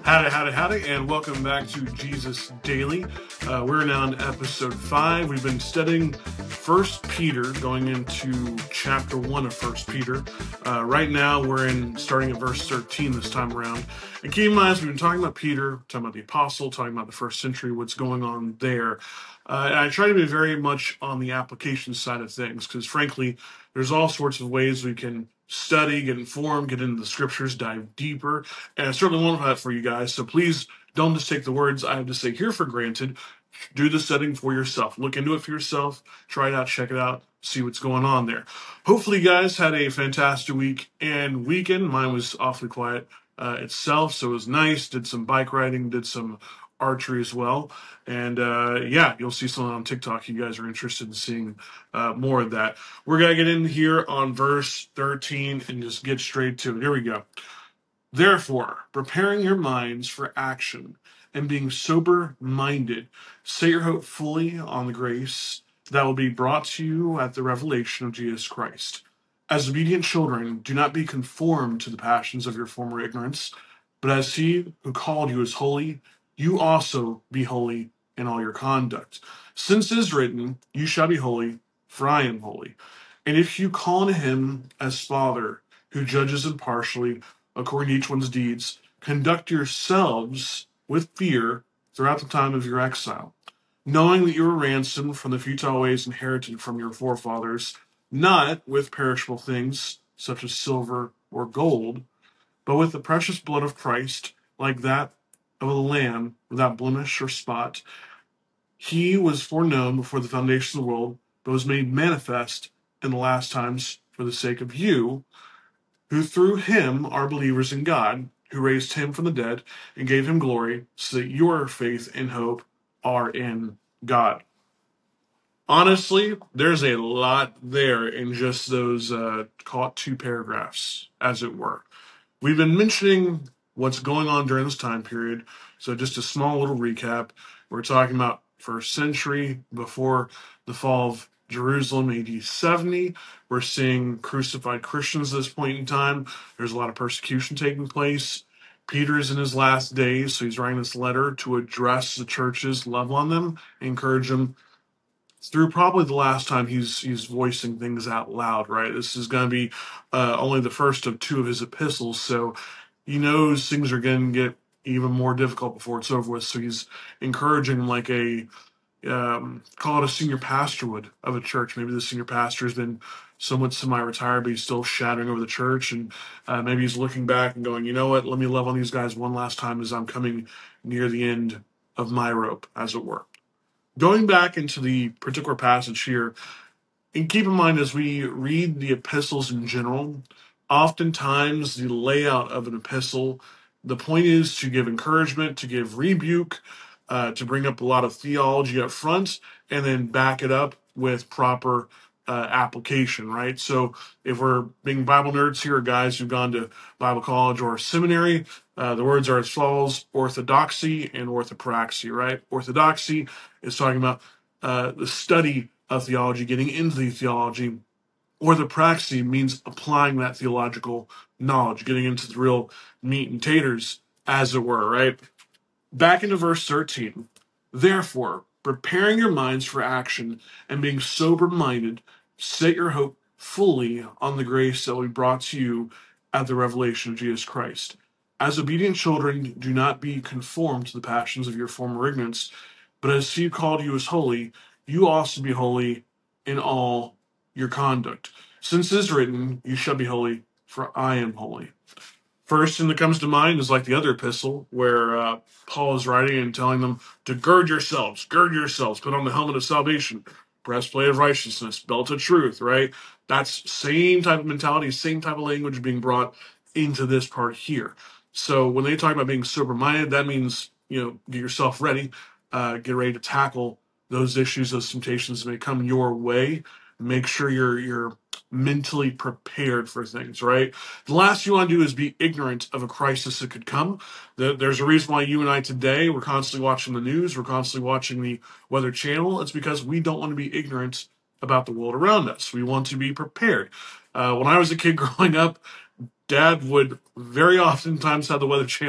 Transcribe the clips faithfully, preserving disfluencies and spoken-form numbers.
Howdy, howdy, howdy, and welcome back to Jesus Daily. Uh, we're now on episode five. We've been studying First Peter, going into chapter one of First Peter. Uh, right now, we're in starting at verse thirteen this time around. And keep in mind, we've been talking about Peter, talking about the apostle, talking about the first century, what's going on there. Uh, and I try to be very much on the application side of things, because frankly, there's all sorts of ways we can study, get informed, get into the scriptures, dive deeper, and I certainly want that for you guys. So please don't just take the words I have to say here for granted. Do the studying for yourself. Look into it for yourself. Try it out, check it out, see what's going on there. Hopefully, you guys had a fantastic week and weekend. Mine was awfully quiet uh, itself, so it was nice. Did some bike riding, did some archery as well. And uh, yeah, you'll see something on TikTok. You guys are interested in seeing uh, more of that. We're going to get in here on verse thirteen and just get straight to it. Here we go. Therefore, preparing your minds for action and being sober-minded, set your hope fully on the grace that will be brought to you at the revelation of Jesus Christ. As obedient children, do not be conformed to the passions of your former ignorance, but as he who called you is holy, you also be holy in all your conduct. Since it is written, you shall be holy, for I am holy. And if you call on him as Father, who judges impartially, according to each one's deeds, conduct yourselves with fear throughout the time of your exile, knowing that you were ransomed from the futile ways inherited from your forefathers, not with perishable things such as silver or gold, but with the precious blood of Christ, like that of a lamb without blemish or spot. He was foreknown before the foundation of the world, but was made manifest in the last times for the sake of you, who through him are believers in God, who raised him from the dead and gave him glory, so that your faith and hope are in God. Honestly, there's a lot there in just those, uh, call it two paragraphs, as it were. We've been mentioning what's going on during this time period, so just a small little recap. We're talking about first century, before the fall of Jerusalem, A D seventy. We're seeing crucified Christians at this point in time. There's a lot of persecution taking place. Peter's in his last days, so he's writing this letter to address the churches, love on them, encourage them through probably the last time he's he's voicing things out loud, right? This is going to be uh, only the first of two of his epistles, so he knows things are going to get even more difficult before it's over with, so he's encouraging them like a Um, call it a senior pastor would of a church. Maybe the senior pastor has been somewhat semi-retired, but he's still shadowing over the church, and uh, maybe he's looking back and going, you know what, let me love on these guys one last time as I'm coming near the end of my rope, as it were. Going back into the particular passage here, and keep in mind as we read the epistles in general, oftentimes the layout of an epistle, the point is to give encouragement, to give rebuke, uh, to bring up a lot of theology up front, and then back it up with proper uh, application, right? So if we're being Bible nerds here, guys who've gone to Bible college or seminary, uh, the words are as follows: orthodoxy and orthopraxy, right? Orthodoxy is talking about uh, the study of theology, getting into the theology. Orthopraxy means applying that theological knowledge, getting into the real meat and taters, as it were, right? Back into verse thirteen. Therefore, preparing your minds for action and being sober-minded, set your hope fully on the grace that will be brought to you at the revelation of Jesus Christ. As obedient children, do not be conformed to the passions of your former ignorance, but as he who called you is holy, you also be holy in all your conduct. Since it is written, you shall be holy, for I am holy. First thing that comes to mind is like the other epistle where uh, Paul is writing and telling them to gird yourselves, gird yourselves, put on the helmet of salvation, breastplate of righteousness, belt of truth, right? That's same type of mentality, same type of language being brought into this part here. So when they talk about being sober-minded, that means, you know, get yourself ready, uh, get ready to tackle those issues, those temptations that may come your way. Make sure you're you're mentally prepared for things, right? The last you want to do is be ignorant of a crisis that could come. There's a reason why you and I today, we're constantly watching the news, we're constantly watching the Weather Channel. It's because we don't want to be ignorant about the world around us. We want to be prepared. Uh, when I was a kid growing up, Dad would very oftentimes have the Weather Channel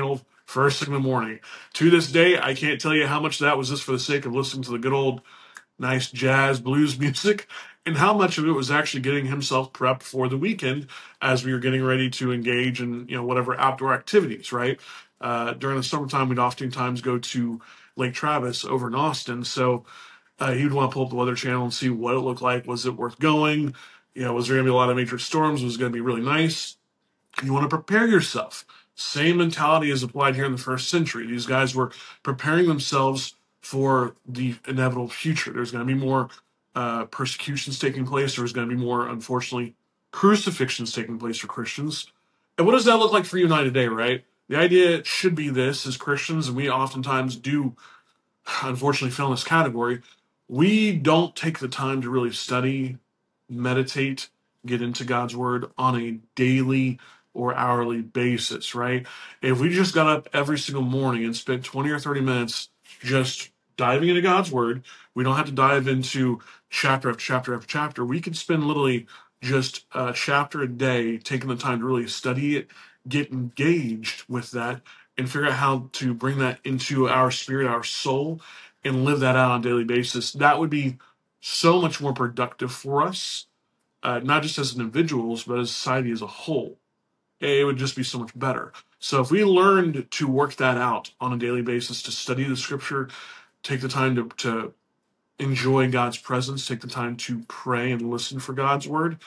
first thing in the morning. To this day, I can't tell you how much of that was just for the sake of listening to the good old nice jazz blues music, and how much of it was actually getting himself prepped for the weekend as we were getting ready to engage in, you know, whatever outdoor activities, right? Uh, during the summertime, we'd oftentimes go to Lake Travis over in Austin. So uh, he would want to pull up the Weather Channel and see what it looked like. Was it worth going? You know, was there going to be a lot of major storms? Was it going to be really nice? You want to prepare yourself. Same mentality is applied here in the first century. These guys were preparing themselves for the inevitable future. There's going to be more uh, persecutions taking place. There's going to be more, unfortunately, crucifixions taking place for Christians. And what does that look like for you and I today, right? The idea should be this as Christians, and we oftentimes do, unfortunately, fail in this category. We don't take the time to really study, meditate, get into God's word on a daily or hourly basis, right? If we just got up every single morning and spent twenty or thirty minutes just diving into God's word, we don't have to dive into chapter after chapter after chapter. We could spend literally just a chapter a day taking the time to really study it, get engaged with that, and figure out how to bring that into our spirit, our soul, and live that out on a daily basis. That would be so much more productive for us, uh, not just as individuals, but as society as a whole. It would just be so much better. So if we learned to work that out on a daily basis, to study the scripture, take the time to, to enjoy God's presence, take the time to pray and listen for God's word,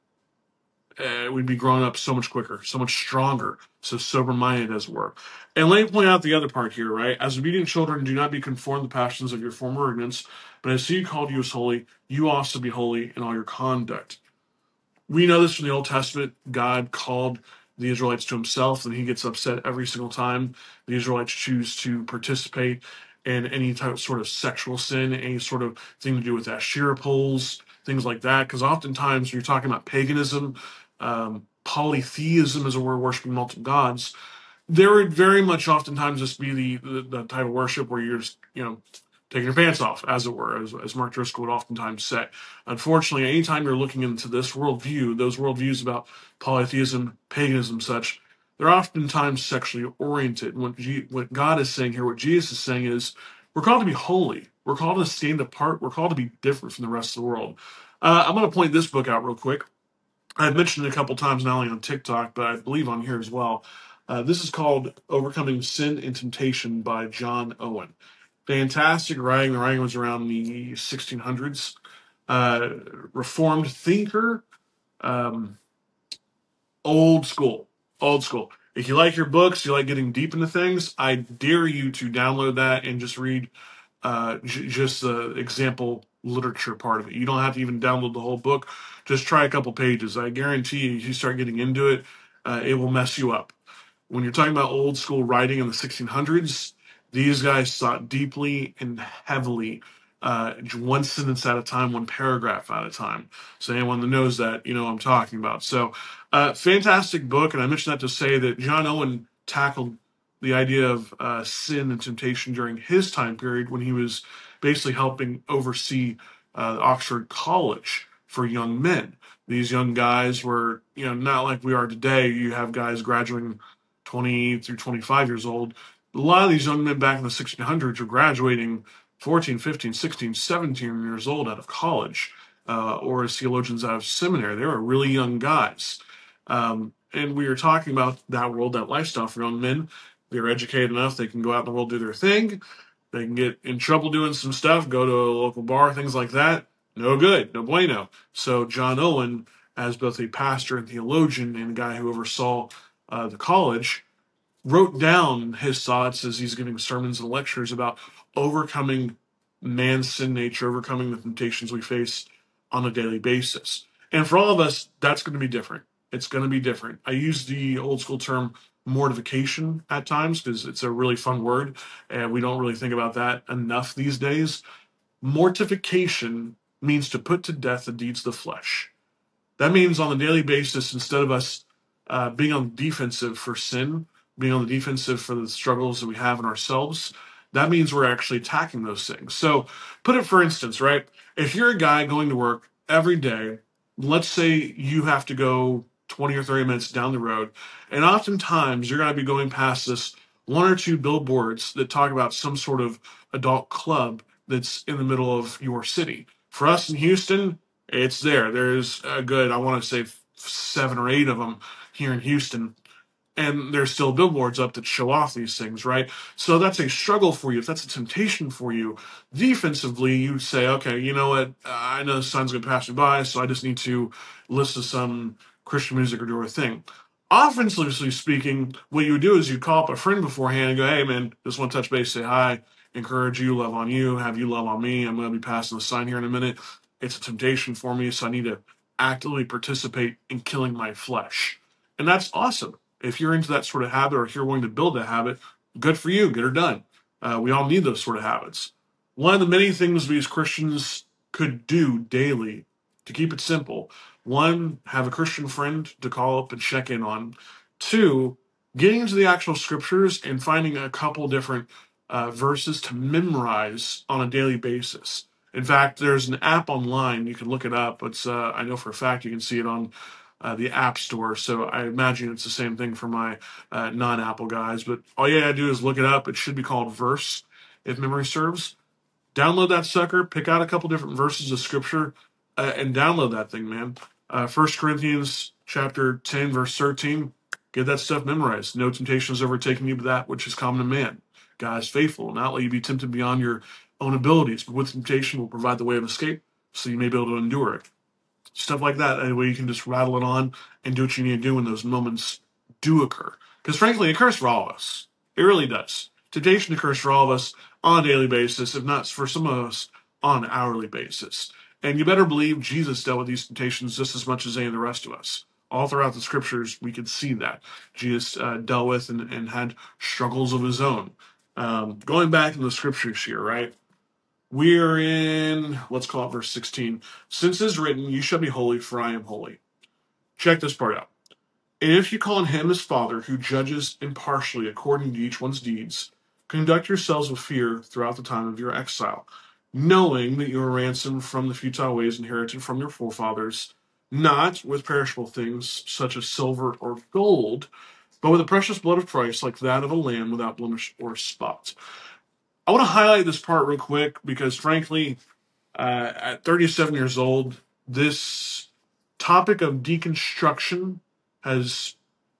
uh, we'd be growing up so much quicker, so much stronger, so sober-minded as it were. And let me point out the other part here, right? As obedient children, do not be conformed to the passions of your former ignorance, but as he called you as holy, you also be holy in all your conduct. We know this from the Old Testament. God called the Israelites to himself, and he gets upset every single time the Israelites choose to participate in any type of sort of sexual sin, any sort of thing to do with Asherah poles, things like that. Because oftentimes when you're talking about paganism, um, polytheism, as a word, worshiping multiple gods, there would very much oftentimes just be the, the, the type of worship where you're just, you know, taking your pants off, as it were, as, as Mark Driscoll would oftentimes say. Unfortunately, anytime you're looking into this worldview, those worldviews about polytheism, paganism, such, they're oftentimes sexually oriented. What, G- what God is saying here, what Jesus is saying is, we're called to be holy. We're called to stand apart. We're called to be different from the rest of the world. Uh, I'm going to point this book out real quick. I've mentioned it a couple times, not only on TikTok, but I believe on here as well. Uh, this is called Overcoming Sin and Temptation by John Owen. Fantastic writing. The writing was around the sixteen hundreds. Uh, reformed thinker. Um, old school. Old school. If you like your books, you like getting deep into things, I dare you to download that and just read uh, j- just the example literature part of it. You don't have to even download the whole book. Just try a couple pages. I guarantee you, if you start getting into it, uh, it will mess you up. When you're talking about old school writing in the sixteen hundreds, these guys thought deeply and heavily, uh, one sentence at a time, one paragraph at a time. So anyone that knows that, you know what I'm talking about. So, uh, fantastic book, and I mentioned that to say that John Owen tackled the idea of uh, sin and temptation during his time period when he was basically helping oversee uh, Oxford College for young men. These young guys were, you know, not like we are today. You have guys graduating twenty through twenty-five years old. A lot of these young men back in the sixteen hundreds were graduating fourteen, fifteen, sixteen, seventeen years old out of college, uh, or as theologians out of seminary. They were really young guys. Um, and we are talking about that world, that lifestyle for young men. They're educated enough, they can go out in the world, do their thing. They can get in trouble doing some stuff, go to a local bar, things like that. No good, no bueno. So John Owen, as both a pastor and theologian and a guy who oversaw uh, the college, wrote down his thoughts as he's giving sermons and lectures about overcoming man's sin nature, overcoming the temptations we face on a daily basis. And for all of us, that's going to be different. It's going to be different. I use the old school term mortification at times because it's a really fun word, and we don't really think about that enough these days. Mortification means to put to death the deeds of the flesh. That means on a daily basis, instead of us uh, being on the defensive for sin, being on the defensive for the struggles that we have in ourselves, that means we're actually attacking those things. So put it for instance, right? If you're a guy going to work every day, let's say you have to go twenty or thirty minutes down the road, and oftentimes you're going to be going past this one or two billboards that talk about some sort of adult club that's in the middle of your city. For us in Houston, it's there. There's a good, I want to say, seven or eight of them here in Houston. And there's still billboards up that show off these things, right? So that's a struggle for you. If that's a temptation for you, defensively, you say, okay, you know what? I know the sun's going to pass me by, so I just need to listen to some Christian music or do a thing. Offensively speaking, what you would do is you call up a friend beforehand and go, hey, man, just want to touch base, say hi, encourage you, love on you, have you love on me. I'm going to be passing the sign here in a minute. It's a temptation for me, so I need to actively participate in killing my flesh. And that's awesome. If you're into that sort of habit, or if you're willing to build a habit, good for you. Get her done. Uh, we all need those sort of habits. One of the many things we as Christians could do daily to keep it simple: one, have a Christian friend to call up and check in on. Two, getting into the actual scriptures and finding a couple different uh, verses to memorize on a daily basis. In fact, there's an app online. You can look it up. It's uh, I know for a fact you can see it on uh, the App Store. So I imagine it's the same thing for my uh, non-Apple guys. But all you gotta do is look it up. It should be called Verse, if memory serves. Download that sucker. Pick out a couple different verses of scripture uh, and download that thing, man. Uh, First Corinthians chapter ten, verse thirteen. Get that stuff memorized. No temptation has overtaken you but that which is common to man. God is faithful, not let you be tempted beyond your own abilities, but with temptation will provide the way of escape, so you may be able to endure it. Stuff like that. Anyway, you can just rattle it on and do what you need to do when those moments do occur. Because frankly, it occurs for all of us. It really does. Temptation occurs for all of us on a daily basis, if not for some of us on an hourly basis. And you better believe Jesus dealt with these temptations just as much as any of the rest of us. All throughout the scriptures, we can see that Jesus uh, dealt with and, and had struggles of his own. Um, going back in the scriptures here, right? We are in, let's call it verse sixteen. Since it is written, you shall be holy, for I am holy. Check this part out. And if you call on him as Father, who judges impartially according to each one's deeds, conduct yourselves with fear throughout the time of your exile, knowing that you are ransomed from the futile ways inherited from your forefathers, not with perishable things such as silver or gold, but with the precious blood of Christ, like that of a lamb without blemish or spot. I want to highlight this part real quick because, frankly, uh, at thirty-seven years old, this topic of deconstruction has,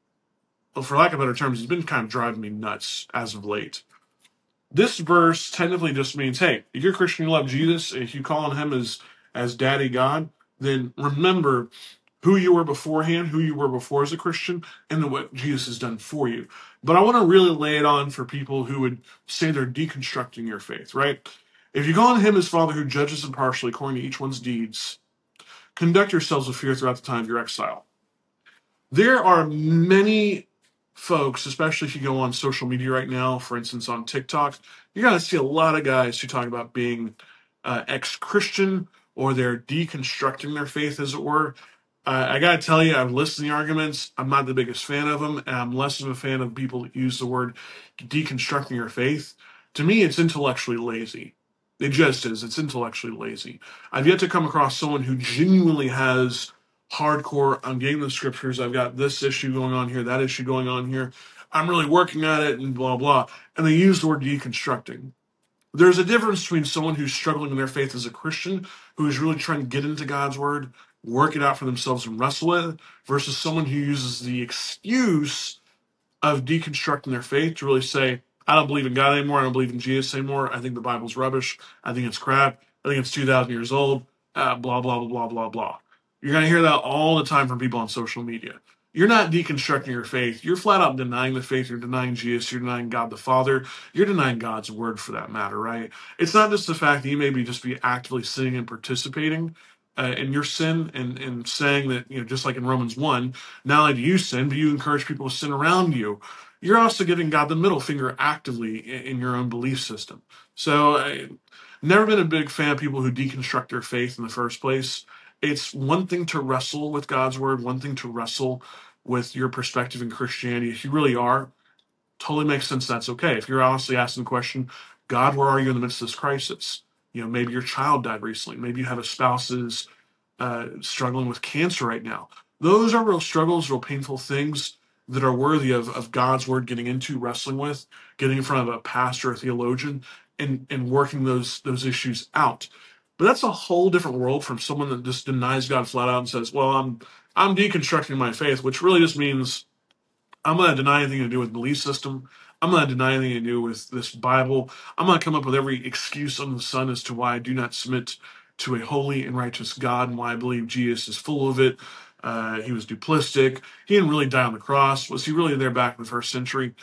well, for lack of better terms, has been kind of driving me nuts as of late. This verse technically just means, hey, if you're a Christian, you love Jesus, if you call on him as, as Daddy God, then remember who you were beforehand, who you were before as a Christian, and then what Jesus has done for you. But I want to really lay it on for people who would say they're deconstructing your faith, right? If you call on him as Father who judges impartially according to each one's deeds, conduct yourselves with fear throughout the time of your exile. There are many folks, especially if you go on social media right now, for instance, on TikTok, you're going to see a lot of guys who talk about being uh, ex-Christian, or they're deconstructing their faith, as it were. Uh, I got to tell you, I've listened to the arguments. I'm not the biggest fan of them, and I'm less of a fan of people that use the word deconstructing your faith. To me, it's intellectually lazy. It just is. It's intellectually lazy. I've yet to come across someone who genuinely has hardcore, I'm getting the scriptures, I've got this issue going on here, that issue going on here, I'm really working at it, and blah, blah. And they use the word deconstructing. There's a difference between someone who's struggling in their faith as a Christian, who is really trying to get into God's word, work it out for themselves and wrestle with, versus someone who uses the excuse of deconstructing their faith to really say, I don't believe in God anymore, I don't believe in Jesus anymore, I think the Bible's rubbish, I think it's crap, I think it's two thousand years old, uh, blah, blah, blah, blah, blah, blah. You're going to hear that all the time from people on social media. You're not deconstructing your faith. You're flat out denying the faith. You're denying Jesus. You're denying God the Father. You're denying God's word, for that matter, right? It's not just the fact that you maybe just be actively sinning and participating uh, in your sin and, and saying that, you know, just like in Romans one, not only do you sin, but you encourage people to sin around you. You're also giving God the middle finger actively in, in your own belief system. So I've never been a big fan of people who deconstruct their faith in the first place. It's one thing to wrestle with God's word, one thing to wrestle with your perspective in Christianity. If you really are, totally makes sense. That's okay. If you're honestly asking the question, God, where are you in the midst of this crisis? You know, maybe your child died recently. Maybe you have a spouse who's uh, struggling with cancer right now. Those are real struggles, real painful things. that are worthy of, of God's word getting into, wrestling with, getting in front of a pastor or theologian, and, and working those those issues out. But that's a whole different world from someone that just denies God flat out and says, well, I'm I'm deconstructing my faith, which really just means I'm going to deny anything to do with belief system. I'm going to deny anything to do with this Bible. I'm going to come up with every excuse under the sun as to why I do not submit to a holy and righteous God and why I believe Jesus is full of it. Uh, he was duplistic. He didn't really die on the cross. Was he really there back in the first century?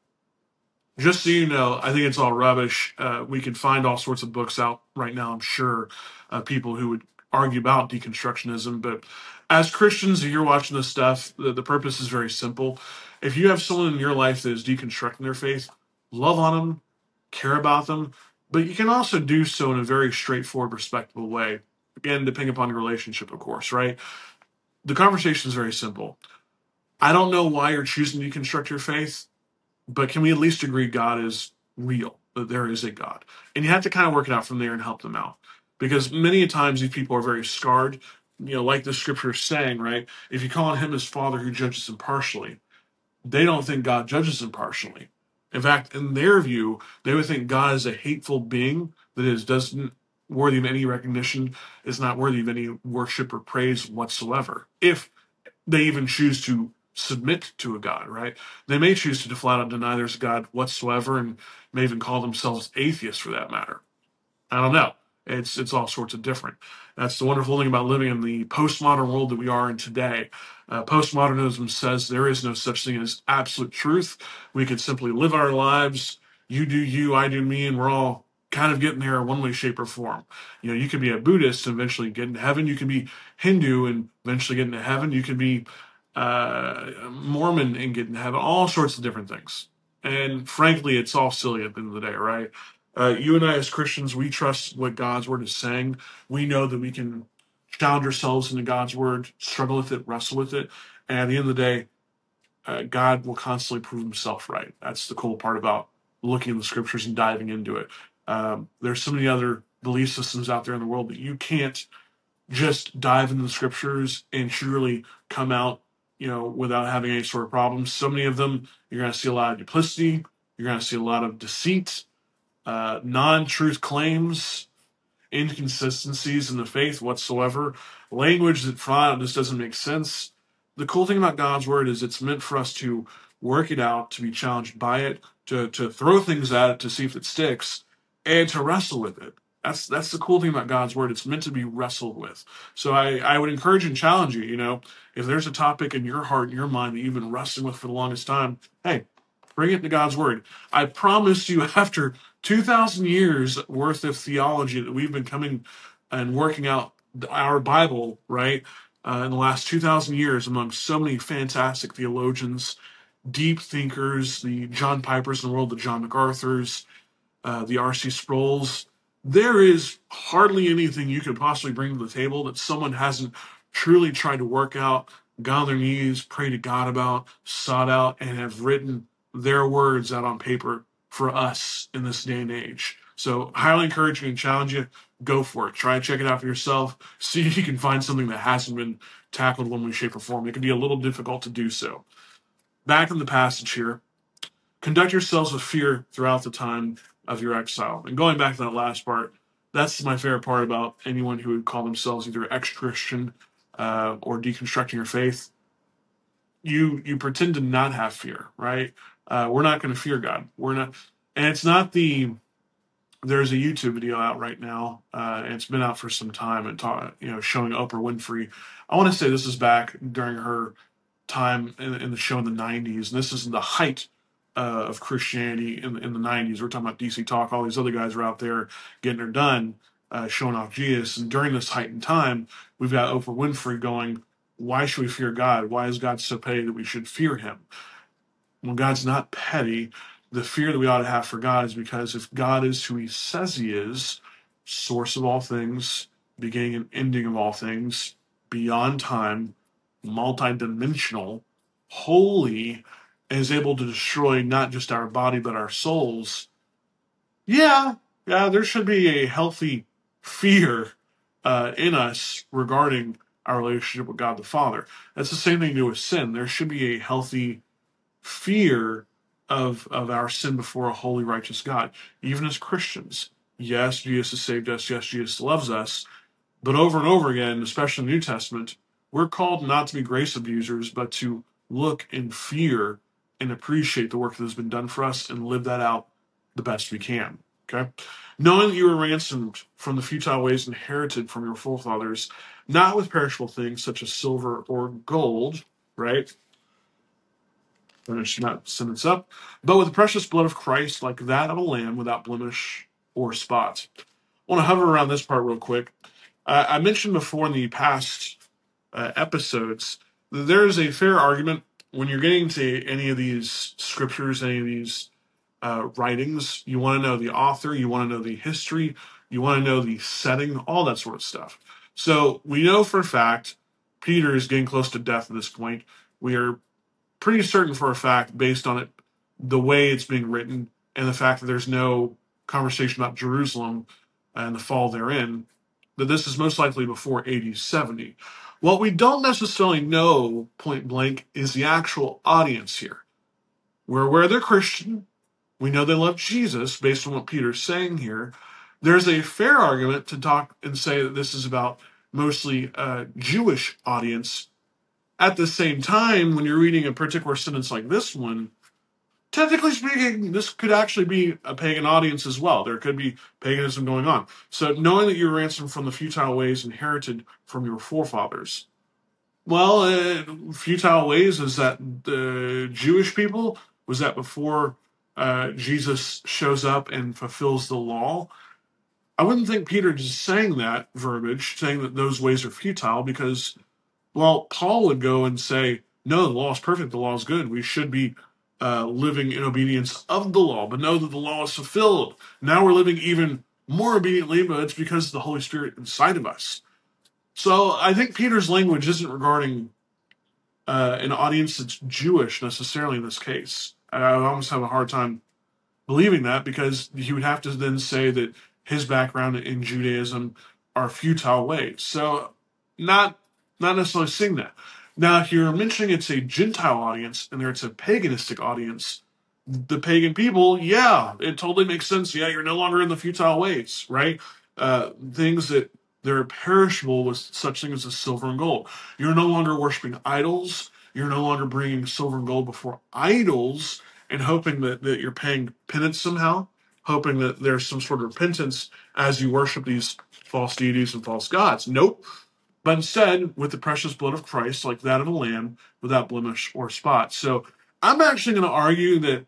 Just so you know, I think it's all rubbish. Uh, we can find all sorts of books out right now, I'm sure, uh, people who would argue about deconstructionism. But as Christians, if you're watching this stuff, the, the purpose is very simple. If you have someone in your life that is deconstructing their faith, love on them, care about them, but you can also do so in a very straightforward, respectable way. Again, depending upon your relationship, of course, right? The conversation is very simple. I don't know why you're choosing to deconstruct your faith, but can we at least agree God is real, that there is a God? And you have to kind of work it out from there and help them out. Because many times these people are very scarred, you know, like the scripture is saying, right? If you call on him as Father who judges impartially, they don't think God judges impartially. In fact, in their view, they would think God is a hateful being that is doesn't worthy of any recognition, is not worthy of any worship or praise whatsoever. If they even choose to submit to a God, right? They may choose to flat out deny there's a God whatsoever and may even call themselves atheists for that matter. I don't know. It's it's all sorts of different. That's the wonderful thing about living in the postmodern world that we are in today. Uh, postmodernism says there is no such thing as absolute truth. We can simply live our lives. You do you, I do me, and we're all kind of getting there in one way, shape, or form. You know, you could be a Buddhist and eventually get into heaven. You can be Hindu and eventually get into heaven. You could be uh, Mormon and get into heaven. All sorts of different things. And frankly, it's all silly at the end of the day, right? Uh, you and I, as Christians, we trust what God's word is saying. We know that we can challenge ourselves into God's word, struggle with it, wrestle with it. And at the end of the day, uh, God will constantly prove himself right. That's the cool part about looking at the scriptures and diving into it. Um, there's so many other belief systems out there in the world that you can't just dive into the scriptures and surely come out, you know, without having any sort of problems. So many of them, you're going to see a lot of duplicity. You're going to see a lot of deceit. Uh, non-truth claims, inconsistencies in the faith whatsoever, language that flat out just doesn't make sense. The cool thing about God's word is it's meant for us to work it out, to be challenged by it, to to throw things at it to see if it sticks, and to wrestle with it. That's that's the cool thing about God's word. It's meant to be wrestled with. So I, I would encourage and challenge you, you know, if there's a topic in your heart, in your mind that you've been wrestling with for the longest time, hey, bring it to God's word. I promise you, after two thousand years worth of theology that we've been coming and working out our Bible, right, uh, in the last two thousand years among so many fantastic theologians, deep thinkers, the John Pipers in the world, the John MacArthur's, uh, the R C Sproul's, there is hardly anything you could possibly bring to the table that someone hasn't truly tried to work out, got on their knees, pray to God about, sought out, and have written their words out on paper for us in this day and age. So highly encourage you and challenge you. Go for it. Try and check it out for yourself. See if you can find something that hasn't been tackled one way, shape, or form. It can be a little difficult to do so. Back in the passage here. Conduct yourselves with fear throughout the time of your exile. And going back to that last part, that's my favorite part about anyone who would call themselves either ex-Christian uh, or deconstructing your faith. You you pretend to not have fear, right? Uh, we're not going to fear God. We're not, and it's not the. There's a YouTube video out right now, uh, and it's been out for some time, and talk, you know, showing Oprah Winfrey. I want to say this is back during her time in, in the show in the nineties, and this is the height uh, of Christianity in, in the nineties. We're talking about D C Talk. All these other guys are out there getting her done, uh, showing off Jesus. And during this heightened time, we've got Oprah Winfrey going, why should we fear God? Why is God so petty that we should fear him? When God's not petty, the fear that we ought to have for God is because if God is who he says he is, source of all things, beginning and ending of all things, beyond time, multidimensional, holy, and is able to destroy not just our body but our souls, yeah, yeah, there should be a healthy fear uh, in us regarding our relationship with God the Father. That's the same thing to do with sin. There should be a healthy fear of of our sin before a holy, righteous God. Even as Christians, yes, Jesus has saved us. Yes, Jesus loves us. But over and over again, especially in the New Testament, we're called not to be grace abusers, but to look in fear and appreciate the work that has been done for us and live that out the best we can. Okay? Knowing that you were ransomed from the futile ways inherited from your forefathers, not with perishable things such as silver or gold, right? Finish that sentence up. But with the precious blood of Christ, like that of a lamb without blemish or spot. I want to hover around this part real quick. Uh, I mentioned before in the past uh, episodes that there is a fair argument when you're getting to any of these scriptures, any of these uh, writings. You want to know the author, you want to know the history, you want to know the setting, all that sort of stuff. So we know for a fact Peter is getting close to death at this point. We are pretty certain for a fact, based on it, the way it's being written, and the fact that there's no conversation about Jerusalem and the fall therein, that this is most likely before A D seventy. What we don't necessarily know, point blank, is the actual audience here. We're aware they're Christian. We know they love Jesus, based on what Peter's saying here. There's a fair argument to talk and say that this is about mostly a Jewish audience. At the same time, when you're reading a particular sentence like this one, technically speaking, this could actually be a pagan audience as well. There could be paganism going on. So knowing that you're ransomed from the futile ways inherited from your forefathers. Well, uh, futile ways, is that the Jewish people? Was that before uh, Jesus shows up and fulfills the law? I wouldn't think Peter just saying that verbiage, saying that those ways are futile, because, well, Paul would go and say, no, the law is perfect, the law is good. We should be uh, living in obedience of the law, but know that the law is fulfilled. Now we're living even more obediently, but it's because of the Holy Spirit inside of us. So I think Peter's language isn't regarding uh, an audience that's Jewish necessarily in this case. I almost have a hard time believing that, because he would have to then say that his background in Judaism are futile ways. So not not necessarily seeing that. Now, if you're mentioning it's a Gentile audience and there it's a paganistic audience, the pagan people, yeah, it totally makes sense. Yeah, you're no longer in the futile ways, right? Uh, things that they're perishable with such things as silver and gold. You're no longer worshiping idols. You're no longer bringing silver and gold before idols and hoping that, that you're paying penance somehow, hoping that there's some sort of repentance as you worship these false deities and false gods. Nope. But instead, with the precious blood of Christ, like that of a lamb, without blemish or spot. So I'm actually going to argue that,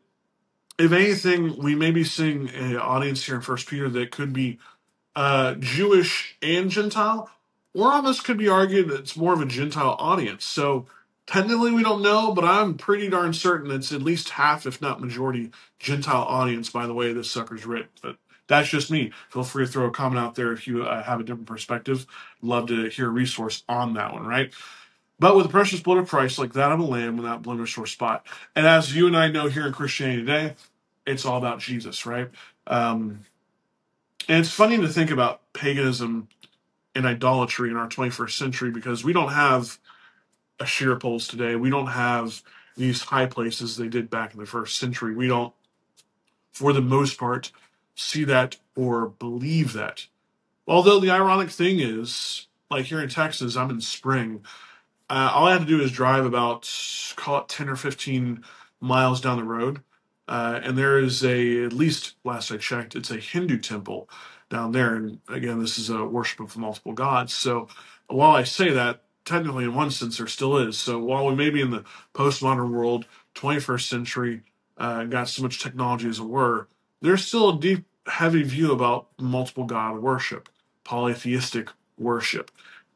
if anything, we may be seeing an audience here in First Peter that could be uh, Jewish and Gentile, or almost could be argued that it's more of a Gentile audience. So technically we don't know, but I'm pretty darn certain it's at least half, if not majority, Gentile audience by the way this sucker's written. But that's just me. Feel free to throw a comment out there if you uh, have a different perspective. Love to hear a resource on that one, right? But with the precious blood of Christ, like that of a lamb, without blemish or spot. And as you and I know here in Christianity today, it's all about Jesus, right? Um, and it's funny to think about paganism and idolatry in our twenty-first century, because we don't have Asherah poles today. We don't have these high places they did back in the first century. We don't, for the most part, see that or believe that. Although the ironic thing is, like here in Texas, I'm in spring. Uh, all I have to do is drive about, call it ten or fifteen miles down the road. Uh, and there is a, at least last I checked, it's a Hindu temple down there. And again, this is a worship of multiple gods. So while I say that, technically in one sense there still is. So while we may be in the postmodern world, twenty-first century, uh, got so much technology as it were, there's still a deep, heavy view about multiple god worship, polytheistic worship.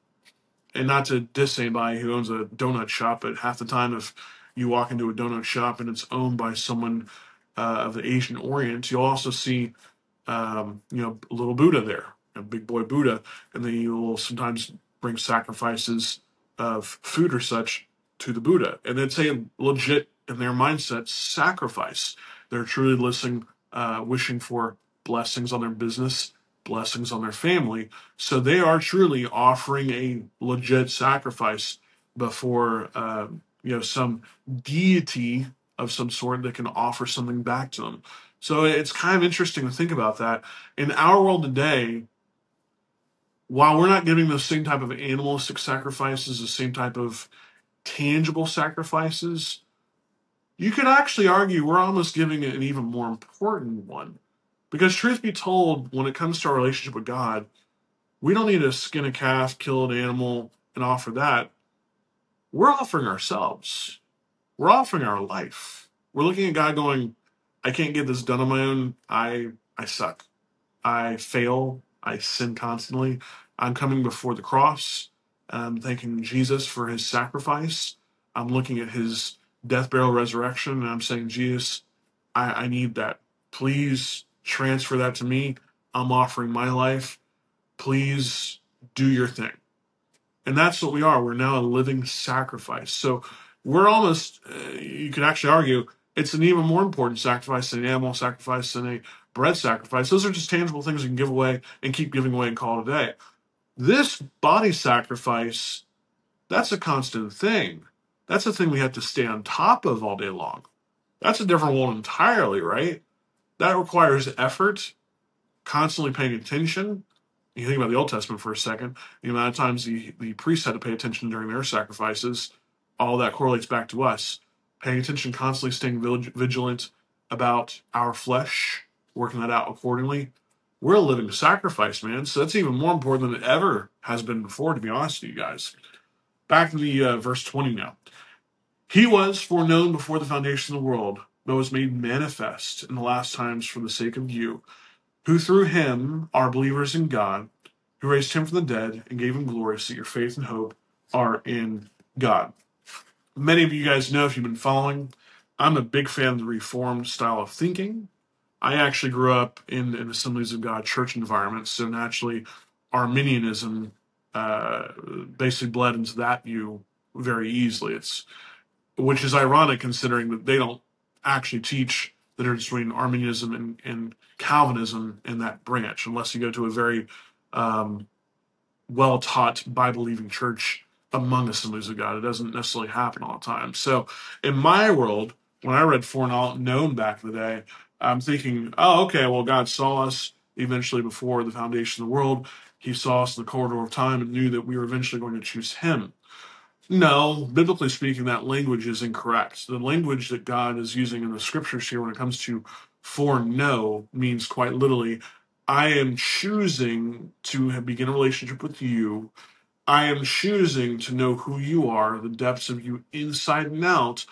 And not to diss anybody who owns a donut shop, but half the time if you walk into a donut shop and it's owned by someone uh, of the Asian Orient, you'll also see, um, you know, a little Buddha there, a big boy Buddha, and then you will sometimes bring sacrifices of food or such to the Buddha. And it's a legit, in their mindset, sacrifice. They're truly listening, uh, wishing for blessings on their business, blessings on their family. So they are truly offering a legit sacrifice before uh, you know some deity of some sort that can offer something back to them. So it's kind of interesting to think about that. In our world today, while we're not giving those same type of animalistic sacrifices, the same type of tangible sacrifices, you could actually argue we're almost giving it an even more important one. Because truth be told, when it comes to our relationship with God, we don't need to skin a calf, kill an animal, and offer that. We're offering ourselves. We're offering our life. We're looking at God going, I can't get this done on my own. I I suck. I fail. I sin constantly. I'm coming before the cross. I'm thanking Jesus for his sacrifice. I'm looking at his death, burial, resurrection, and I'm saying, Jesus, I, I need that. Please transfer that to me. I'm offering my life. Please do your thing. And that's what we are. We're now a living sacrifice. So we're almost, uh, you could actually argue, it's an even more important sacrifice than an animal sacrifice than a bread sacrifice. Those are just tangible things you can give away and keep giving away and call it a day. This body sacrifice, that's a constant thing. That's a thing we have to stay on top of all day long. That's a different world entirely, right? That requires effort, constantly paying attention. You think about the Old Testament for a second, the amount of times the, the priests had to pay attention during their sacrifices, all that correlates back to us. Paying attention, constantly staying vigilant about our flesh, working that out accordingly. We're a living sacrifice, man, so that's even more important than it ever has been before, to be honest with you guys. Back to the uh, verse twenty now. He was foreknown before the foundation of the world, but was made manifest in the last times for the sake of you, who through him are believers in God, who raised him from the dead and gave him glory, so that your faith and hope are in God. Many of you guys know, if you've been following, I'm a big fan of the Reformed style of thinking. I actually grew up in an Assemblies of God church environment, so naturally Arminianism uh, basically bled into that view very easily. It's which is ironic considering that they don't actually teach the difference between Arminianism and, and Calvinism in that branch, unless you go to a very um, well-taught, Bible-believing church among Assemblies of God. It doesn't necessarily happen all the time. So in my world, when I read foreknown back in the day, I'm thinking, oh, okay, well, God saw us eventually before the foundation of the world. He saw us in the corridor of time and knew that we were eventually going to choose him. No, biblically speaking, that language is incorrect. The language that God is using in the scriptures here when it comes to foreknow means quite literally, I am choosing to have, begin a relationship with you. I am choosing to know who you are, the depths of you inside and out,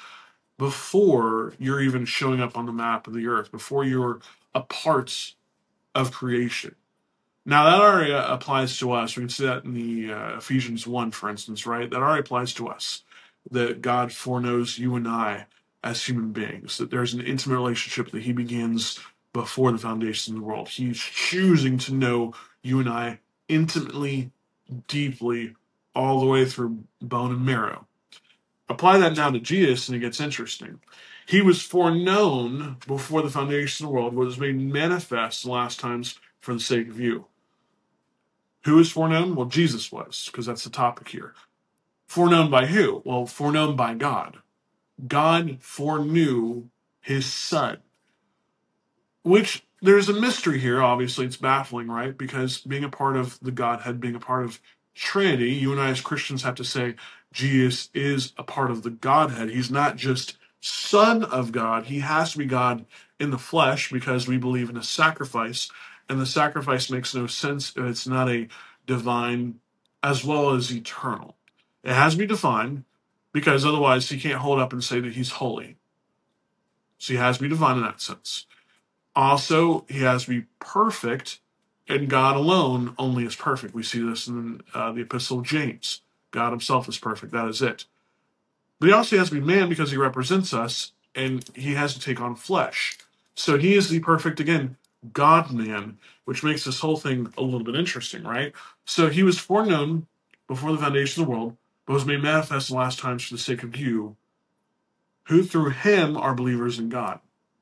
before you're even showing up on the map of the earth, before you're a part of creation. Now, that already applies to us. We can see that in the uh, Ephesians one, for instance, right? That already applies to us, that God foreknows you and I as human beings, that there's an intimate relationship that he begins before the foundation of the world. He's choosing to know you and I intimately, deeply, all the way through bone and marrow. Apply that now to Jesus, and it gets interesting. He was foreknown before the foundation of the world, was made manifest the last times for the sake of you. Who is foreknown? Well, Jesus was, because that's the topic here. Foreknown by who? Well, foreknown by God. God foreknew his son. Which, there's a mystery here, obviously. It's baffling, right? Because being a part of the Godhead, being a part of Trinity, you and I as Christians have to say Jesus is a part of the Godhead. He's not just Son of God. He has to be God in the flesh because we believe in a sacrifice. And the sacrifice makes no sense if it's not a divine as well as eternal. It has to be defined because otherwise he can't hold up and say that he's holy. So he has to be divine in that sense. Also, he has to be perfect, and God alone only is perfect. We see this in uh, the Epistle of James. God himself is perfect. That is it. But he also has to be man because he represents us, and he has to take on flesh. So he is the perfect, again, God-man, which makes this whole thing a little bit interesting, right? So he was foreknown before the foundation of the world, but was made manifest in the last times for the sake of you, who through him are believers in God.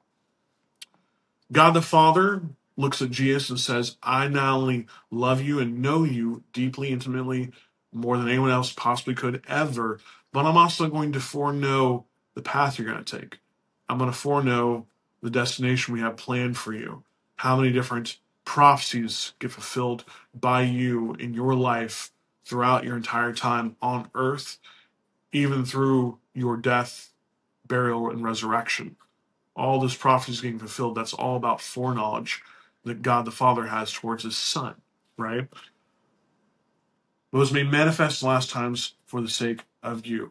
God the Father looks at Jesus and says, I not only love you and know you deeply, intimately, more than anyone else possibly could ever, but I'm also going to foreknow the path you're going to take. I'm going to foreknow the destination we have planned for you. How many different prophecies get fulfilled by you in your life throughout your entire time on earth, even through your death, burial, and resurrection. All those prophecies getting fulfilled, that's all about foreknowledge that God the Father has towards his Son, right? It was made manifest in last times for the sake of you.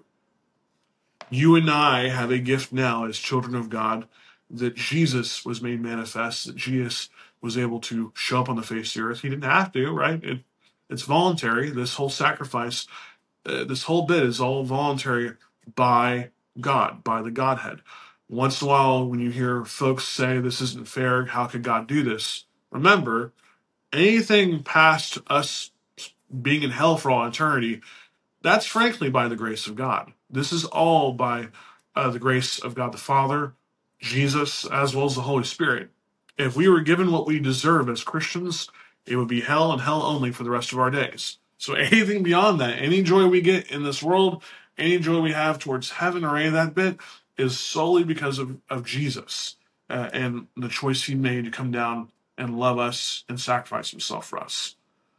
You and I have a gift now as children of God, that Jesus was made manifest, that Jesus was able to show up on the face of the earth. He didn't have to, right? It, it's voluntary. This whole sacrifice, uh, this whole bit is all voluntary by God, by the Godhead. Once in a while, when you hear folks say this isn't fair, how could God do this? Remember, anything past us being in hell for all eternity, that's frankly by the grace of God. This is all by uh, the grace of God the Father, Jesus, as well as the Holy Spirit. If we were given what we deserve as Christians, it would be hell and hell only for the rest of our days. So anything beyond that, any joy we get in this world, any joy we have towards heaven or any of that bit, is solely because of, of Jesus uh, and the choice he made to come down and love us and sacrifice himself for us.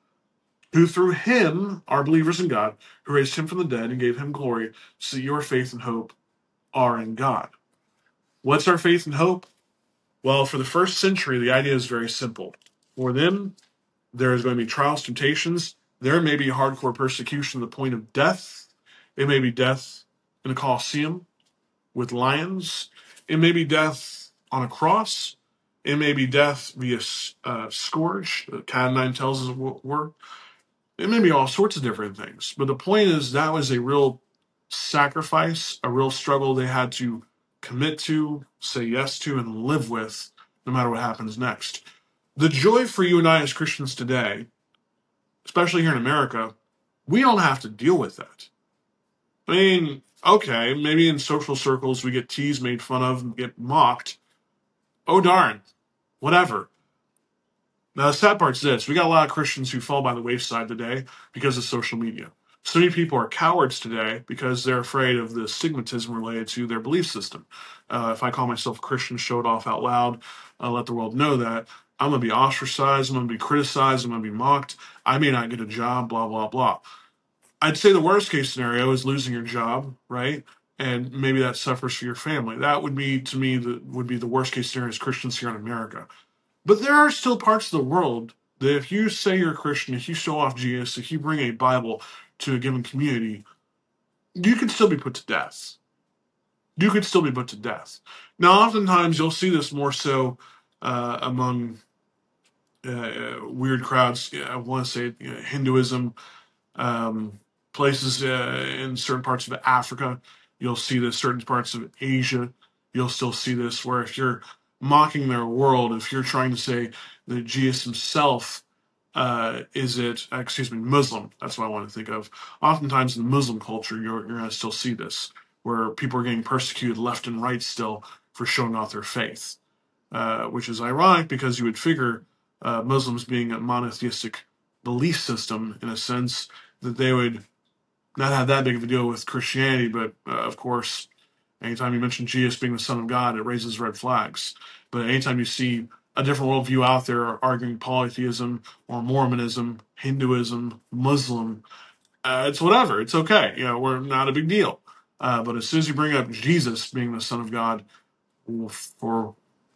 Who through him are believers in God, who raised him from the dead and gave him glory, so that your faith and hope are in God. What's our faith and hope? Well, for the first century, the idea is very simple. For them, there is going to be trials, temptations. There may be hardcore persecution to the point of death. It may be death in a Colosseum with lions. It may be death on a cross. It may be death via uh, scourge. Cat nine tells us what were. It may be all sorts of different things. But the point is that was a real sacrifice, a real struggle they had to commit to, say yes to, and live with, no matter what happens next. The joy for you and I as Christians today, especially here in America, we don't have to deal with that. I mean, okay, maybe in social circles we get teased, made fun of, and get mocked. Oh darn, whatever. Now, the sad part's this. We got a lot of Christians who fall by the wayside today because of social media. So many people are cowards today because they're afraid of the stigmatism related to their belief system. Uh, if I call myself a Christian, show it off out loud, uh, let the world know that, I'm going to be ostracized, I'm going to be criticized, I'm going to be mocked, I may not get a job, blah, blah, blah. I'd say the worst case scenario is losing your job, right? And maybe that suffers for your family. That would be, to me, the, would be the worst case scenario as Christians here in America. But there are still parts of the world that if you say you're a Christian, if you show off Jesus, if you bring a Bible to a given community, you can still be put to death. You could still be put to death. Now, oftentimes you'll see this more so uh, among uh, weird crowds. I want to say you know, Hinduism, um, places uh, in certain parts of Africa. You'll see this, certain parts of Asia. You'll still see this, where if you're mocking their world, if you're trying to say that Jesus himself uh, is it, excuse me, Muslim, that's what I want to think of. Oftentimes in the Muslim culture, you're, you're going to still see this, where people are getting persecuted left and right still for showing off their faith, uh, which is ironic because you would figure uh, Muslims being a monotheistic belief system, in a sense, that they would not have that big of a deal with Christianity, but uh, of course, anytime you mention Jesus being the Son of God, it raises red flags. But anytime you see a different worldview out there arguing polytheism or Mormonism, Hinduism, Muslim, uh, it's whatever. It's okay. You know, we're not a big deal. Uh, but as soon as you bring up Jesus being the Son of God, for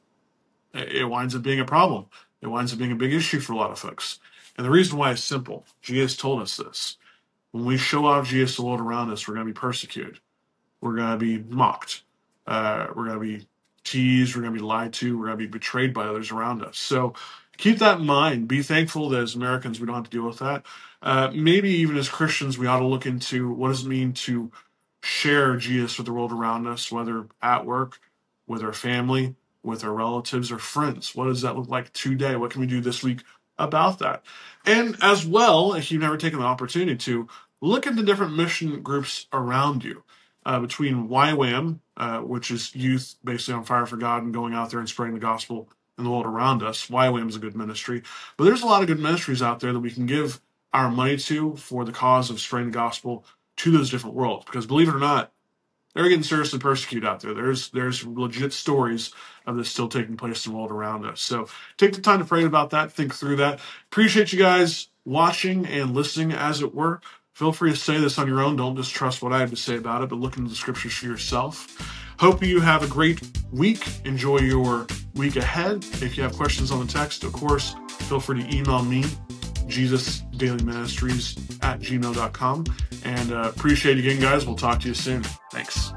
it winds up being a problem. It winds up being a big issue for a lot of folks. And the reason why is simple. Jesus told us this. When we show off Jesus to the world around us, we're going to be persecuted. We're going to be mocked. Uh, we're going to be teased. We're going to be lied to. We're going to be betrayed by others around us. So keep that in mind. Be thankful that as Americans, we don't have to deal with that. Uh, maybe even as Christians, we ought to look into what does it mean to share Jesus with the world around us, whether at work, with our family, with our relatives or friends. What does that look like today? What can we do this week about that? And as well, if you've never taken the opportunity to, look at the different mission groups around you. Uh, between Y WAM, uh, which is youth basically on fire for God and going out there and spreading the gospel in the world around us. Y WAM is a good ministry. But there's a lot of good ministries out there that we can give our money to for the cause of spreading the gospel to those different worlds. Because believe it or not, they're getting seriously persecuted out there. There's there's legit stories of this still taking place in the world around us. So take the time to pray about that, think through that. Appreciate you guys watching and listening, as it were. Feel free to say this on your own. Don't just trust what I have to say about it, but look into the scriptures for yourself. Hope you have a great week. Enjoy your week ahead. If you have questions on the text, of course, feel free to email me, Jesus Daily Ministries at gmail dot com. And uh, appreciate it again, guys. We'll talk to you soon. Thanks.